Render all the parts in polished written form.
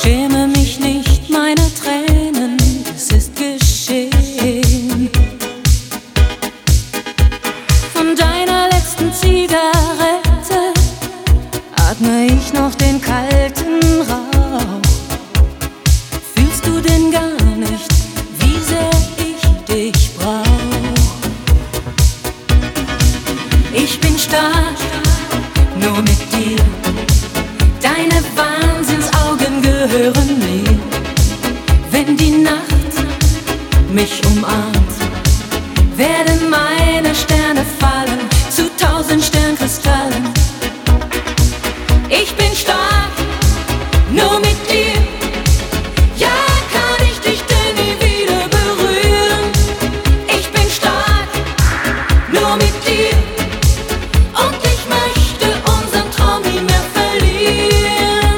Schäme mich nicht meiner Tränen, es ist geschehen. Von deiner letzten Zigarette atme ich noch den kalten Rauch. Fühlst du denn gar nicht, wie sehr ich dich brauch? Ich bin stark, nur mit dir. Deine Wahnsinnsaugen gehören mir. Wenn die Nacht mich umarmt, werden meine Sterne fallen zu 1000 Sternkristallen. Ich bin stark, nur mit dir. Ja, kann ich dich denn nie wieder berühren? Ich bin stark, nur mit dir. Und ich möchte unseren Traum nie mehr verlieren.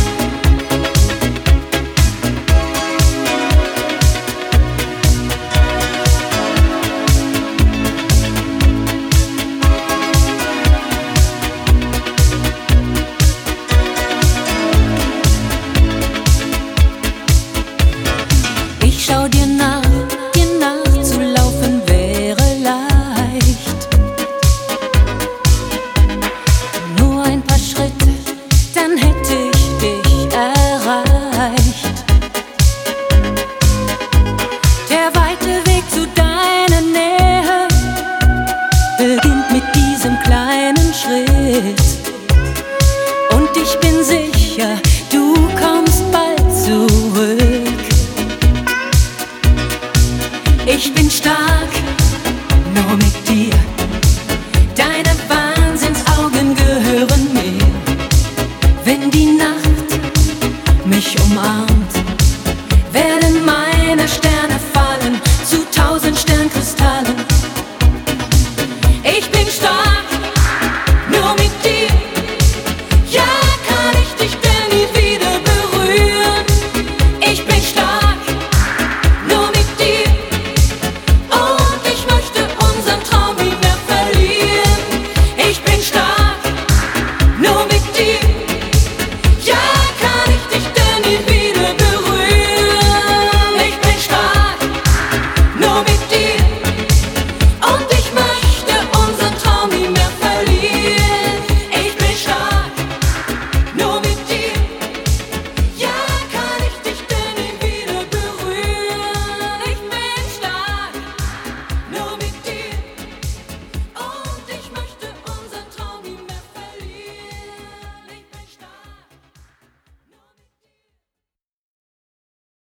Ich schau dir nachzulaufen wäre leicht. Nur ein paar Schritte, dann hätte ich dich erreicht.